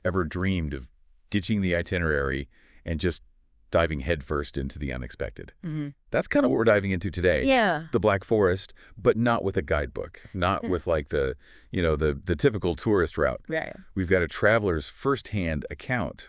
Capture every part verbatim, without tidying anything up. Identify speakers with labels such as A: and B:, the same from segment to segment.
A: ever dreamed of ditching the itinerary and just diving headfirst into the unexpected.
B: Mm-hmm.
A: That's kind of what we're diving into today.
B: Yeah.
A: The Black Forest, but not with a guidebook, not with like the, you know, the the typical tourist route.
B: Right.
A: We've got a traveler's firsthand account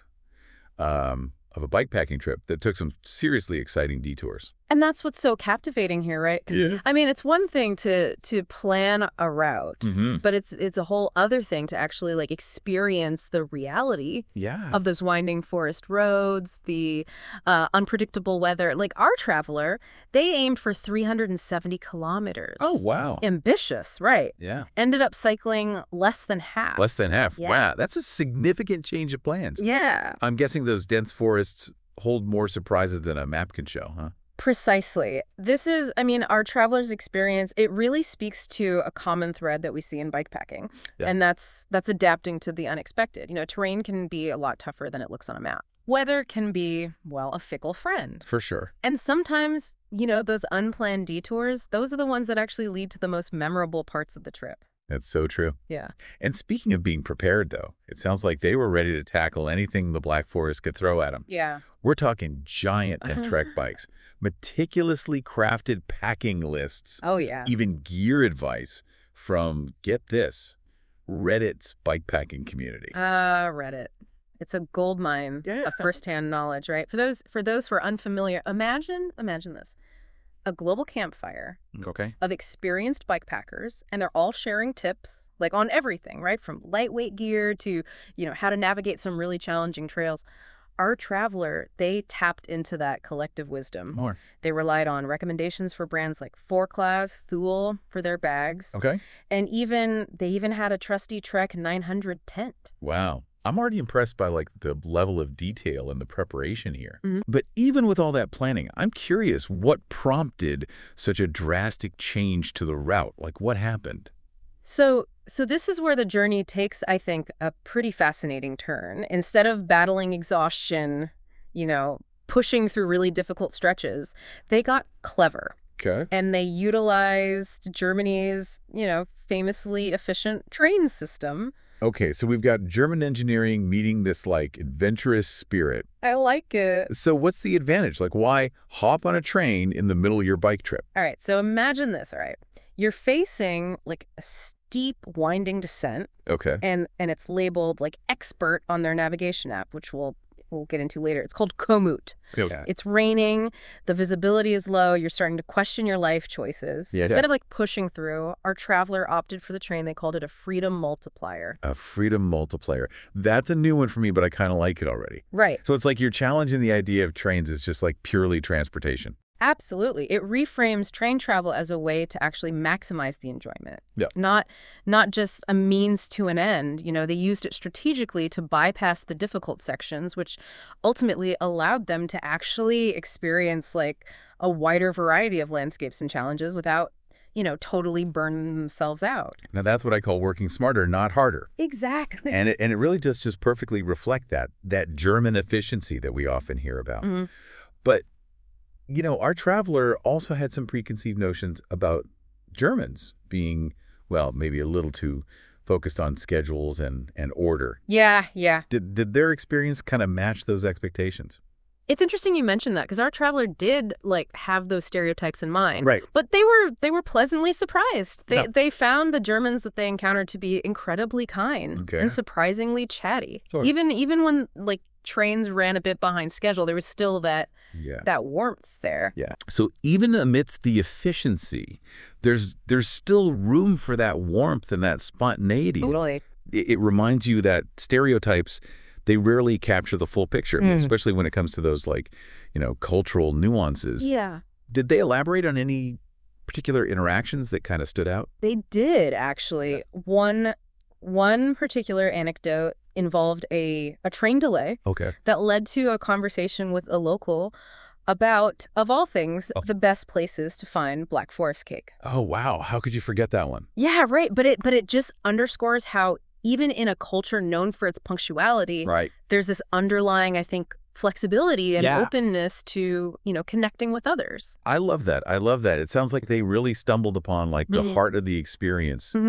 A: um, of a bikepacking trip that took some seriously exciting detours.
B: And that's what's so captivating here, right?
A: Yeah.
B: I mean, it's one thing to to plan a route,
A: Mm-hmm.
B: but it's it's a whole other thing to actually like experience the reality
A: Yeah.
B: of those winding forest roads, the uh, unpredictable weather. Like our traveler, they aimed for three hundred seventy kilometers.
A: Oh, wow.
B: Ambitious, right?
A: Yeah.
B: Ended up cycling less than half.
A: Less than half.
B: Yeah.
A: Wow. That's a significant change of plans.
B: Yeah.
A: I'm guessing those dense forests hold more surprises than a map can show, huh?
B: Precisely. This is, I mean, our traveler's experience, it really speaks to a common thread that we see in bikepacking.
A: Yeah.
B: And that's that's adapting to the unexpected. You know, terrain can be a lot tougher than it looks on a map. Weather can be, well, a fickle friend.
A: For sure.
B: And sometimes, you know, those unplanned detours, those are the ones that actually lead to the most memorable parts of the trip.
A: That's so true.
B: Yeah.
A: And speaking of being prepared, though, it sounds like they were ready to tackle anything the Black Forest could throw at them.
B: Yeah.
A: We're talking giant and trek bikes, meticulously crafted packing lists,
B: Oh, yeah.
A: even gear advice from, get this, Reddit's bikepacking community.
B: Uh, Reddit. It's a gold mine
A: Yeah.
B: of firsthand knowledge, right? For those for those who are unfamiliar, imagine imagine this. A global campfire
A: Okay.
B: of experienced bikepackers, and they're all sharing tips, like on everything, right? From lightweight gear to, you know, how to navigate some really challenging trails. Our traveler, they tapped into that collective wisdom.
A: More.
B: They relied on recommendations for brands like Four Class, Thule for their bags,
A: Okay.
B: and even they even had a trusty Trek nine hundred tent.
A: Wow. I'm already impressed by like the level of detail and the preparation here.
B: Mhm.
A: But even with all that planning, I'm curious what prompted such a drastic change to the route? Like what happened?
B: So, so this is where the journey takes, I think, a pretty fascinating turn. Instead of battling exhaustion, you know, pushing through really difficult stretches, they got clever.
A: Okay.
B: And they utilized Germany's, you know, famously efficient train system.
A: Okay, so we've got German engineering meeting this like adventurous spirit.
B: I like it.
A: So what's the advantage? Like why hop on a train in the middle of your bike trip?
B: All right, so imagine this, all right? You're facing like a steep winding descent,
A: Okay.
B: and and it's labeled like expert on their navigation app, which we'll we'll get into later. It's called Komoot.
A: Okay.
B: It's raining, the visibility is low, you're starting to question your life choices.
A: Yeah.
B: Instead of like pushing through, our traveler opted for the train. They called it a freedom multiplier.
A: A freedom multiplier. That's a new one for me, but I kind of like it already.
B: Right.
A: So it's like you're challenging the idea of trains as just like purely transportation.
B: Absolutely. It reframes train travel as a way to actually maximize the enjoyment.
A: Yeah.
B: Not not just a means to an end. You know, they used it strategically to bypass the difficult sections, which ultimately allowed them to actually experience like a wider variety of landscapes and challenges without, you know, totally burning themselves out.
A: Now that's what I call working smarter, not harder.
B: Exactly.
A: And it, and it really does just perfectly reflect that, that German efficiency that we often hear about.
B: Mhm.
A: But you know, our traveler also had some preconceived notions about Germans being, well, maybe a little too focused on schedules and, and order.
B: Yeah, yeah.
A: Did, did their experience kind of match those expectations?
B: It's interesting you mentioned that because our traveler did like have those stereotypes in mind.
A: Right.
B: But they were they were pleasantly surprised. They
A: Yeah.
B: they found the Germans that they encountered to be incredibly kind
A: Okay.
B: and surprisingly chatty.
A: Sure.
B: Even even when like trains ran a bit behind schedule, there was still that
A: Yeah.
B: that warmth there.
A: Yeah. So even amidst the efficiency, there's there's still room for that warmth and that spontaneity.
B: Totally.
A: It, it reminds you that stereotypes, they rarely capture the full picture,
B: Mm.
A: especially when it comes to those like, you know, cultural nuances.
B: Yeah.
A: Did they elaborate on any particular interactions that kind of stood out?
B: They did actually. One one particular anecdote involved a a train delay
A: Okay.
B: that led to a conversation with a local about, of all things,
A: Oh.
B: the best places to find Black Forest cake.
A: Oh, wow. How could you forget that one?
B: Yeah, right. But it but it just underscores how even in a culture known for its punctuality,
A: Right.
B: there's this underlying, I think, flexibility and
A: Yeah.
B: openness to, you know, connecting with others.
A: I love that. I love that. It sounds like they really stumbled upon like the
B: Mhm.
A: heart of the experience
B: Mm-hmm.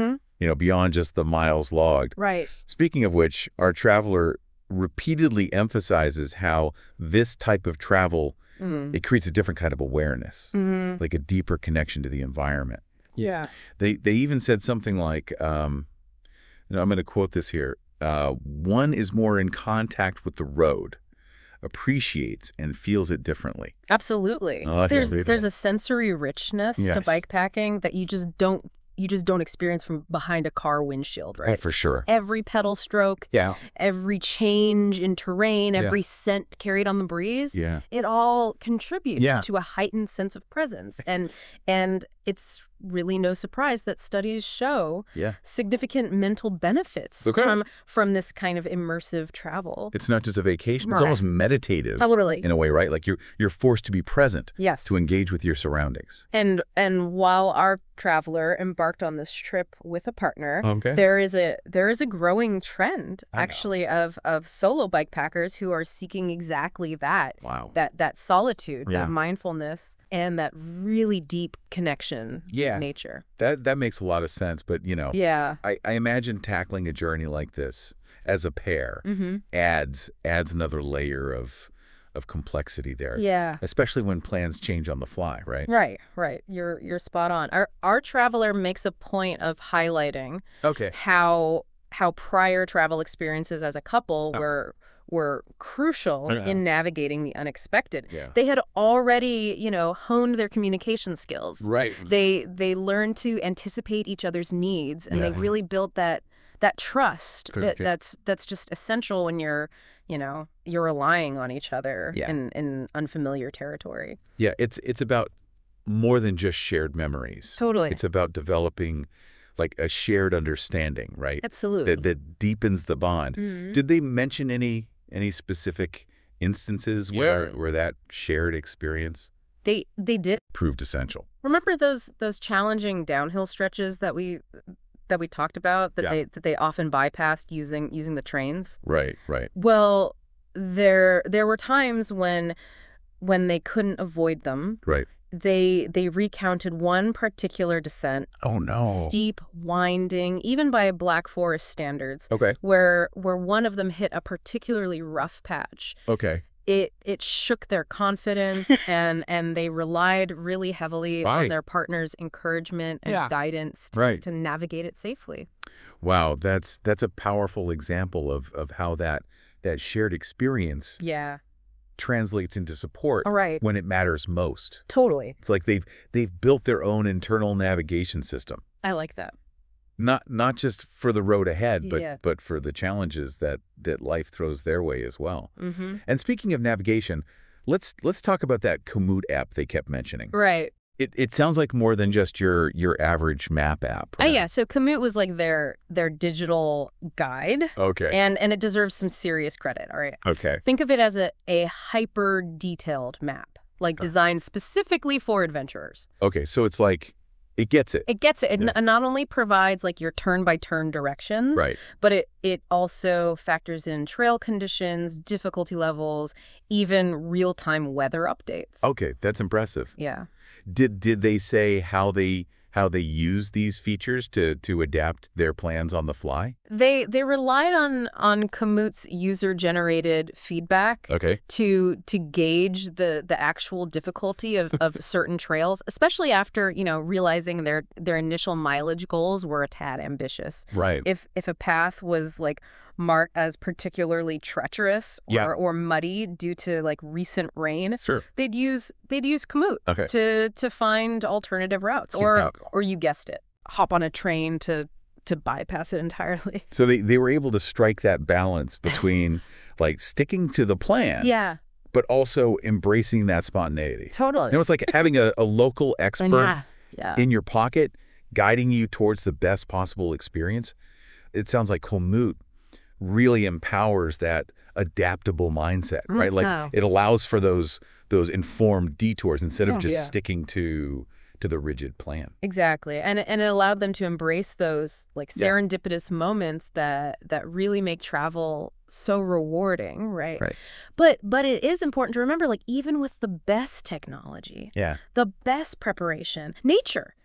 A: you know, beyond just the miles logged.
B: Right.
A: Speaking of which, our traveler repeatedly emphasizes how this type of travel,
B: Mm.
A: it creates a different kind of awareness,
B: Mm-hmm.
A: like a deeper connection to the environment.
B: Yeah.
A: They they even said something like, um, you know, I'm going to quote this here. Uh, one is more in contact with the road, appreciates and feels it differently.
B: Absolutely.
A: Oh, I can
B: there's
A: read
B: there's
A: that.
B: a sensory richness to
A: Yes.
B: bike packing that you just don't you just don't experience from behind a car windshield,
A: Oh,
B: right?
A: for sure.
B: Every pedal stroke,
A: Yeah.
B: every change in terrain,
A: Yeah.
B: every scent carried on the breeze,
A: Yeah.
B: it all contributes
A: Yeah.
B: to a heightened sense of presence. And and it's really no surprise that studies show
A: Yeah.
B: significant mental benefits
A: Okay.
B: from from this kind of immersive travel.
A: It's not just a vacation. It's
B: Right.
A: almost meditative
B: Totally.
A: in a way, right? Like you're you're forced to be present,
B: Yes.
A: to engage with your surroundings.
B: And and while our traveler embarked on this trip with a partner,
A: Okay.
B: there is a there is a growing trend
A: I know.
B: actually of of solo bike packers who are seeking exactly that.
A: Wow.
B: That that solitude,
A: Yeah.
B: that mindfulness, and that really deep connection
A: Yeah.
B: with nature.
A: That that makes a lot of sense. But, you know,
B: Yeah.
A: I, I imagine tackling a journey like this as a pair
B: Mm-hmm.
A: adds adds another layer of of complexity there.
B: Yeah.
A: Especially when plans change on the fly, right?
B: Right, right. You're you're spot on. Our our traveler makes a point of highlighting
A: Okay.
B: how how prior travel experiences as a couple were were crucial
A: Yeah.
B: in navigating the unexpected.
A: Yeah.
B: They had already, you know, honed their communication skills.
A: Right.
B: They they learned to anticipate each other's needs, and they
A: Yeah.
B: really built that that trust
A: Good,
B: that
A: good.
B: that's that's just essential when you're, you know, you're relying on each other
A: Yeah.
B: in in unfamiliar territory.
A: Yeah, it's it's about more than just shared memories.
B: Totally.
A: It's about developing like a shared understanding, right?
B: Absolutely.
A: That that deepens the bond.
B: Mhm.
A: Did they mention any any specific instances where
C: Yeah.
A: where that shared experience
B: They they did.
A: proved essential?
B: Remember those those challenging downhill stretches that we that we talked about that
A: Yeah.
B: they that they often bypassed using using the trains?
A: Right, right.
B: Well, there there were times when when they couldn't avoid them.
A: Right.
B: They they recounted one particular descent,
A: Oh no.
B: steep, winding, even by Black Forest standards,
A: Okay.
B: where where one of them hit a particularly rough patch.
A: Okay.
B: It it shook their confidence, and and they relied really heavily on
A: Right.
B: their partner's encouragement and
C: Yeah.
B: guidance to,
A: Right.
B: to navigate it safely.
A: Wow, that's that's a powerful example of of how that that shared experience
B: Yeah.
A: translates into support
B: All right.
A: when it matters most.
B: Totally.
A: It's like they've they've built their own internal navigation system.
B: I like that.
A: Not not just for the road ahead, but
B: Yeah.
A: but for the challenges that that life throws their way as well.
B: Mm-hmm.
A: And speaking of navigation, let's let's talk about that Komoot app they kept mentioning.
B: Right.
A: It it sounds like more than just your your average map app.
B: Oh
A: right?
B: yeah. So Komoot was like their their digital guide,
A: Okay.
B: and and it deserves some serious credit. All right.
A: okay.
B: Think of it as a a hyper detailed map, like designed specifically for adventurers.
A: Okay. So it's like it gets it.
B: It gets it. It
A: Yeah.
B: n- not only provides like your turn by turn directions,
A: Right.
B: but it it also factors in trail conditions, difficulty levels, even real time weather updates.
A: Okay, that's impressive.
B: Yeah.
A: Did did they say how they how they use these features to to adapt their plans on the fly?
B: They they relied on on Komoot's user generated feedback
A: Okay.
B: to to gauge the the actual difficulty of, of certain trails, especially after, you know, realizing their their initial mileage goals were a tad ambitious.
A: Right.
B: If if a path was like marked as particularly treacherous or,
A: Yeah.
B: or muddy due to like recent rain,
A: Sure.
B: they'd use they'd use Komoot
A: Okay.
B: to to find alternative routes,
A: See,
B: or
A: now-
B: or you guessed it, hop on a train to to bypass it entirely.
A: So they, they were able to strike that balance between like sticking to the plan,
B: Yeah,
A: but also embracing that spontaneity.
B: totally.
A: You know, it's like having a, a local expert
B: yeah, yeah.
A: in your pocket guiding you towards the best possible experience. It sounds like Komoot really empowers that adaptable mindset, right? Like
B: Mhm.
A: it allows for those those informed detours instead of
B: Yeah.
A: just
B: Yeah.
A: sticking to to the rigid plan.
B: Exactly. And and it allowed them to embrace those like
A: Yeah.
B: serendipitous moments that that really make travel so rewarding, right?
A: Right.
B: But but it is important to remember, like, even with the best technology,
A: Yeah.
B: the best preparation, nature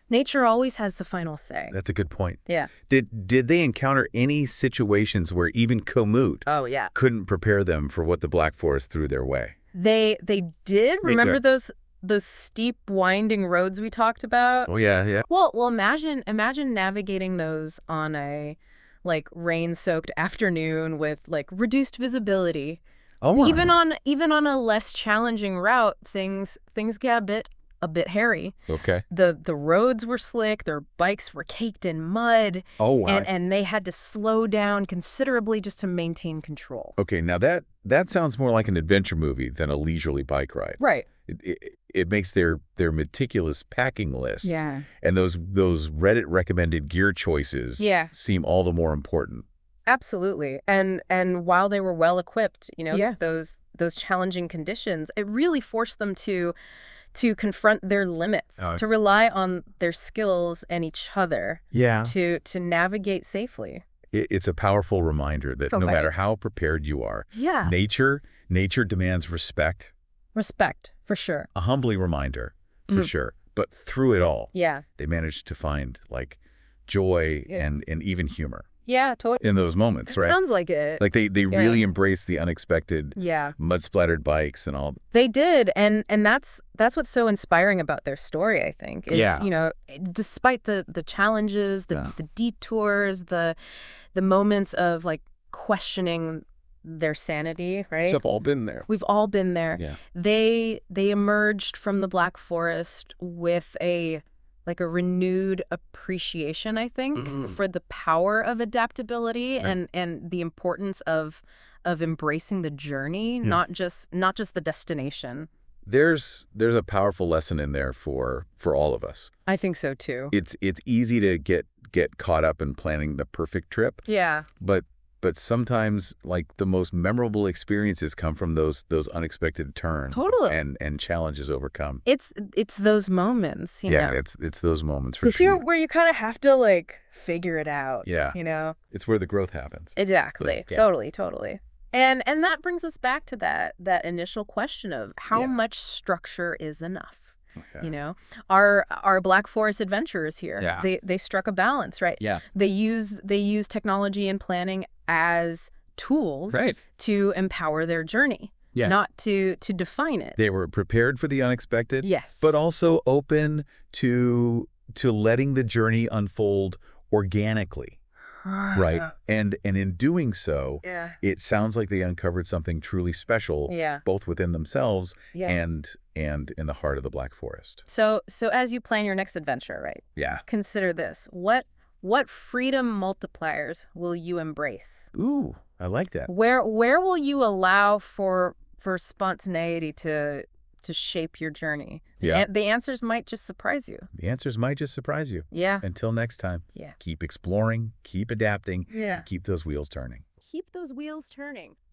B: Nature always has the final say.
A: That's a good point.
B: Yeah.
A: Did did they encounter any situations where even Komoot
B: Oh, yeah.
A: couldn't prepare them for what the Black Forest threw their way?
B: They they did.
A: Me
B: Remember
A: too.
B: those those steep, winding roads we talked about?
A: Oh, yeah, yeah.
B: Well, well, imagine imagine navigating those on a like rain-soaked afternoon with like reduced visibility.
A: Oh,
B: Even on even on a less challenging route, things things get a bit a bit hairy.
A: okay.
B: The the roads were slick, their bikes were caked in mud,
A: Oh, wow.
B: and and they had to slow down considerably just to maintain control.
A: Okay, now that that sounds more like an adventure movie than a leisurely bike ride.
B: Right.
A: It, it, it makes their their meticulous packing list
B: Yeah.
A: and those those Reddit recommended gear choices
B: Yeah.
A: seem all the more important.
B: Absolutely. And and while they were well equipped, you know,
C: Yeah.
B: those those challenging conditions, it really forced them to to confront their limits,
A: Oh.
B: to rely on their skills and each other
A: Yeah.
B: to to navigate safely.
A: It, it's a powerful reminder that no
B: Right.
A: matter how prepared you are,
B: Yeah.
A: nature nature demands respect.
B: Respect, for sure.
A: A humbling reminder, for
B: Mhm.
A: sure. But through it all,
B: Yeah.
A: they managed to find like joy
B: Yeah.
A: and and even humor
B: Yeah, totally.
A: in those moments, right?
B: Sounds like it.
A: Like they they
B: Yeah.
A: really embraced the unexpected,
B: Yeah.
A: mud splattered bikes and all.
B: They did, and and that's that's what's so inspiring about their story, I think. Is,
A: Yeah.
B: you know, despite the the challenges, the
A: Yeah.
B: the detours, the the moments of like questioning their sanity, right?
A: We've all been there.
B: We've all been there.
A: Yeah.
B: They they emerged from the Black Forest with a like a renewed appreciation, I think,
A: Mhm.
B: for the power of adaptability
A: Right.
B: and and the importance of of embracing the journey,
A: Yeah.
B: not just not just the destination.
A: There's there's a powerful lesson in there for for all of us.
B: I think so too.
A: It's it's easy to get get caught up in planning the perfect trip,
B: Yeah.
A: but but sometimes like the most memorable experiences come from those those unexpected turns
B: Totally.
A: and and challenges overcome.
B: It's it's those moments, you
A: Yeah,
B: know.
A: it's it's those moments for
C: Because you're
A: sure.
C: where you kind of have to like figure it out.
A: Yeah.
C: You know?
A: It's where the growth happens.
B: Exactly.
A: Yeah.
B: Totally, totally. And and that brings us back to that that initial question of how
A: Yeah.
B: much structure is enough.
A: Yeah.
B: You know, our our Black Forest adventurers here,
A: Yeah.
B: they they struck a balance, right?
A: Yeah.
B: They use they use technology and planning as tools
A: Right.
B: to empower their journey,
A: Yeah.
B: not to to define it.
A: They were prepared for the unexpected,
B: Yes.
A: but also open to to letting the journey unfold organically, right? And and in doing so,
C: Yeah.
A: it sounds like they uncovered something truly special,
B: Yeah.
A: both within themselves
B: Yeah.
A: and and in the heart of the Black Forest.
B: So so as you plan your next adventure, right?
A: Yeah.
B: Consider this. What what freedom multipliers will you embrace?
A: Ooh, I like that.
B: Where where will you allow for for spontaneity to to shape your journey?
A: Yeah.
B: And the answers might just surprise you.
A: The answers might just surprise you.
B: Yeah.
A: Until next time,
B: Yeah.
A: keep exploring, keep adapting,
B: Yeah.
A: keep those wheels turning.
B: Keep those wheels turning.